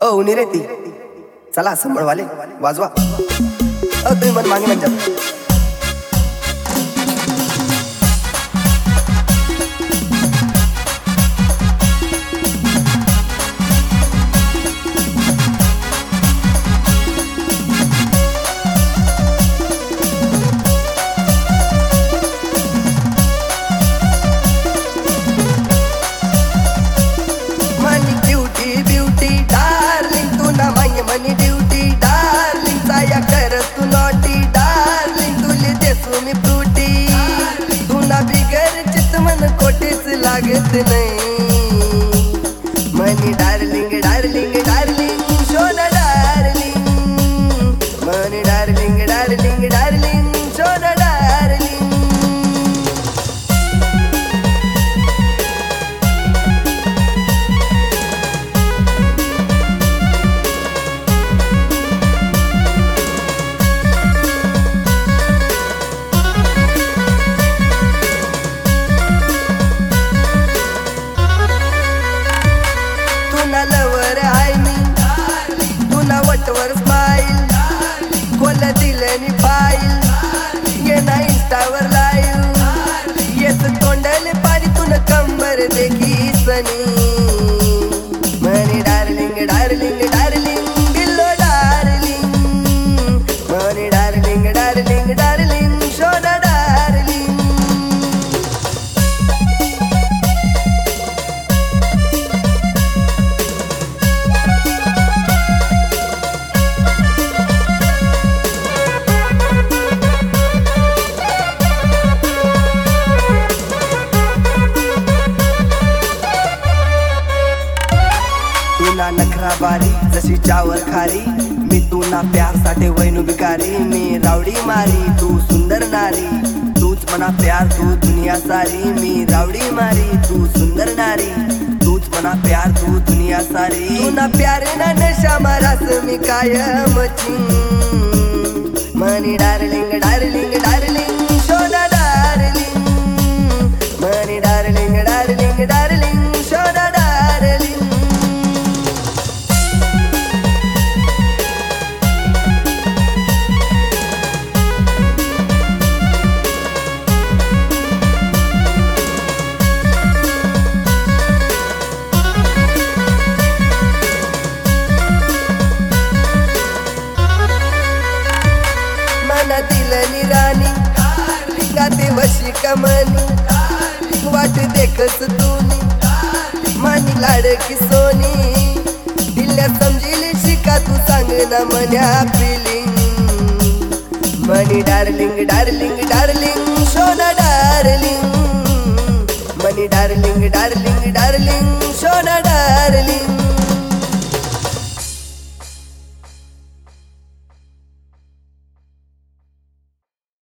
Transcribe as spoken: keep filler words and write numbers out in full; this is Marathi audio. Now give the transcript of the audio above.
ओ रे ती चला संभळवाले वाजवा अ तुम्ही मन मागे म्हणजे मनी ड्यूटी डार्लिंग साया कर तू नॉटी डार्लिंग तुले देसू मी फ्रूटी तुला बिगर चित मन कोटीच लागत नाही मनी डार्लिंग डार्लिंग डार्लिंग सोना darling money darling darling darling सोना डार्लिंग लवर आहे मी तुला वटवर स्माईल खोल दिलं फाईल ये ना इंस्टावर लाईव्ह येत तोंडाले पाणी तुला कंबर देखी sunny money darling darling darling बिल्लो darling money darling darling darling सोना डार्लिंग तुला नखरा बारी जशी चावर खारी मी तुला प्यार साठी वैनु भिकारी मी रावडी मारी तू सुंदर नारी तूच मना प्यार तू दुनिया सारी मी रावडी मारी तू सुंदर नारी तूच मना प्यार तू दुनिया सारी तुला प्यार ना नशा मारास मी कायम मनी डार्लिंग डार्लिंग डार्लिंग सोना darling money darling darling darling सोना डार्लिंग दिलनी राणी गाते वशी कमनी वाट देखस तूनी मानी लाडकी सोनी दिल्या समजील शिका तू सांग ना मन्या feeling money darling darling darling सोना darling money darling darling darling सोना डार्लिंग